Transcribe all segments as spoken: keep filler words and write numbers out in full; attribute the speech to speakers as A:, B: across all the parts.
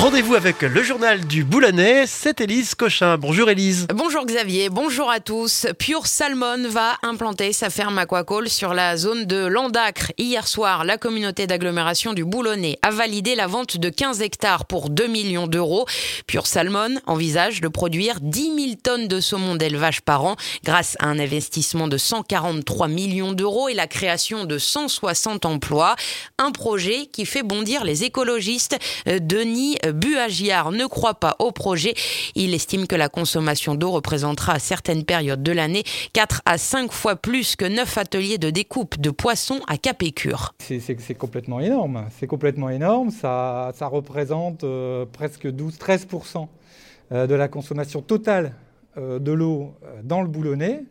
A: Rendez-vous avec le journal du Boulonnais, c'est Élise Cochin. Bonjour Élise.
B: Bonjour Xavier, bonjour à tous. Pure Salmon va implanter sa ferme aquacole sur la zone de Landacre. Hier soir, la communauté d'agglomération du Boulonnais a validé la vente de quinze hectares pour deux millions d'euros. Pure Salmon envisage de produire dix mille tonnes de saumon d'élevage par an grâce à un investissement de cent quarante-trois millions d'euros et la création de cent soixante emplois. Un projet qui fait bondir les écologistes. Denis Buagiard ne croit pas au projet. Il estime que la consommation d'eau représentera à certaines périodes de l'année quatre à cinq fois plus que neuf ateliers de découpe de poissons à Capécure.
C: C'est, c'est, c'est complètement énorme. C'est complètement énorme. Ça, ça représente euh, presque douze à treize pour cent de la consommation totale euh, de l'eau dans le Boulonnais.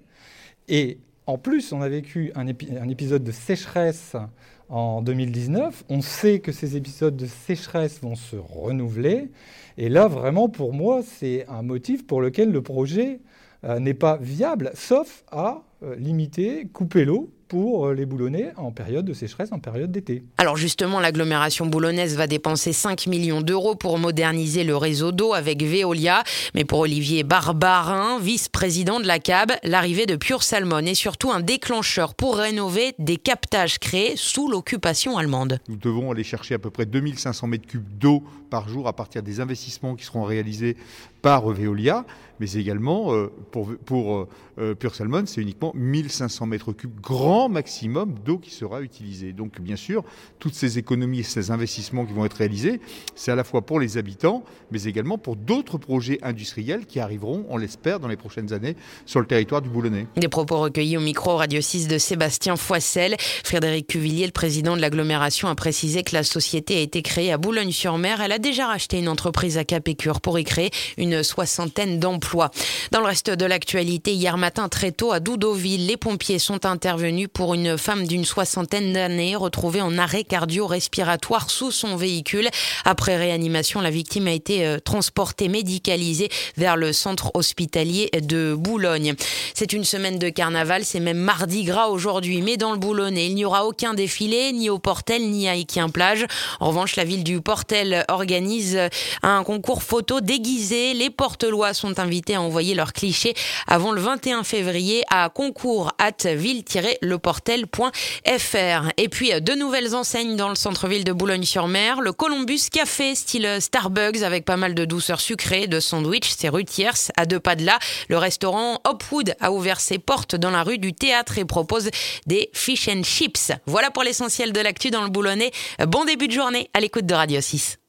C: Et en plus, on a vécu un, épi- un épisode de sécheresse en deux mille dix-neuf. On sait que ces épisodes de sécheresse vont se renouveler. Et là, vraiment, pour moi, c'est un motif pour lequel le projet euh, n'est pas viable, sauf à euh, limiter, couper l'eau pour les Boulonnais en période de sécheresse, en période d'été.
B: Alors justement, l'agglomération boulonnaise va dépenser cinq millions d'euros pour moderniser le réseau d'eau avec Veolia. Mais pour Olivier Barbarin, vice-président de la C A B, l'arrivée de Pure Salmon est surtout un déclencheur pour rénover des captages créés sous l'occupation allemande.
D: Nous devons aller chercher à peu près deux mille cinq cents mètres cubes d'eau par jour à partir des investissements qui seront réalisés par Veolia, mais également euh, pour, pour euh, Pure Salmon, c'est uniquement mille cinq cents mètres cubes grand maximum d'eau qui sera utilisée. Donc bien sûr, toutes ces économies et ces investissements qui vont être réalisés, c'est à la fois pour les habitants, mais également pour d'autres projets industriels qui arriveront, on l'espère, dans les prochaines années sur le territoire du Boulonnais.
B: Des propos recueillis au micro Radio six de Sébastien Foissel. Frédéric Cuvillier, le président de l'agglomération, a précisé que la société a été créée à Boulogne-sur-Mer. Elle a déjà racheté une entreprise à Capécure pour y créer une soixantaine d'emplois. Dans le reste de l'actualité, hier matin très tôt à Doudoville, les pompiers sont intervenus pour une femme d'une soixantaine d'années retrouvée en arrêt cardio-respiratoire sous son véhicule. Après réanimation, la victime a été transportée médicalisée vers le centre hospitalier de Boulogne. C'est une semaine de carnaval, c'est même mardi gras aujourd'hui, mais dans le Boulonnais, il n'y aura aucun défilé, ni au Portel, ni à Équien-Plage. En revanche, la ville du Portel organise un concours photo déguisé. Les Portelois sont invités à envoyer leurs clichés avant le vingt et un février à concours arobase ville tiret le portel point f r. Et puis, deux nouvelles enseignes dans le centre-ville de Boulogne-sur-Mer. Le Columbus Café, style Starbucks, avec pas mal de douceurs sucrées, de sandwich, c'est rue Thiers, à deux pas de là. Le restaurant Hopwood a ouvert ses portes dans la rue du Théâtre et propose des fish and chips. Voilà pour l'essentiel de l'actu dans le Boulonnais. Bon début de journée à l'écoute de Radio six.